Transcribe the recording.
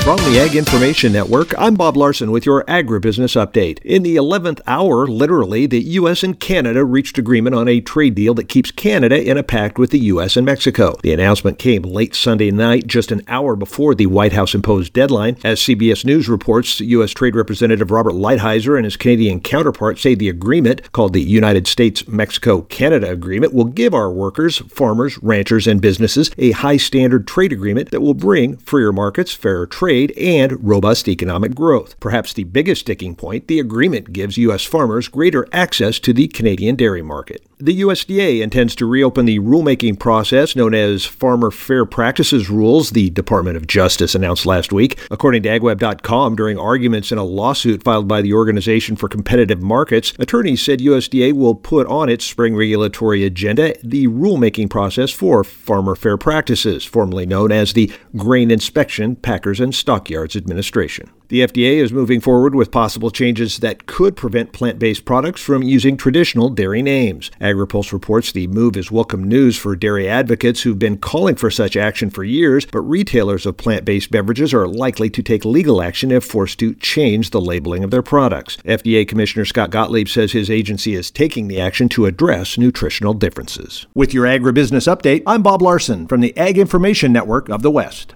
From the Ag Information Network, I'm Bob Larson with your agribusiness update. In the 11th hour, literally, the U.S. and Canada reached agreement on a trade deal that keeps Canada in a pact with the U.S. and Mexico. The announcement came late Sunday night, just an hour before the White House imposed deadline. As CBS News reports, U.S. Trade Representative Robert Lighthizer and his Canadian counterpart say the agreement, called the United States-Mexico-Canada Agreement, will give our workers, farmers, ranchers, and businesses a high-standard trade agreement that will bring freer markets, fairer trade, and robust economic growth. Perhaps the biggest sticking point, the agreement gives U.S. farmers greater access to the Canadian dairy market. The USDA intends to reopen the rulemaking process known as Farmer Fair Practices Rules, the Department of Justice announced last week. According to AgWeb.com, during arguments in a lawsuit filed by the Organization for Competitive Markets, attorneys said USDA will put on its spring regulatory agenda the rulemaking process for Farmer Fair Practices, formerly known as the Grain Inspection, Packers, and Stockyards Administration. The FDA is moving forward with possible changes that could prevent plant-based products from using traditional dairy names. AgriPulse reports the move is welcome news for dairy advocates who've been calling for such action for years, but retailers of plant-based beverages are likely to take legal action if forced to change the labeling of their products. FDA Commissioner Scott Gottlieb says his agency is taking the action to address nutritional differences. With your agribusiness update, I'm Bob Larson from the Ag Information Network of the West.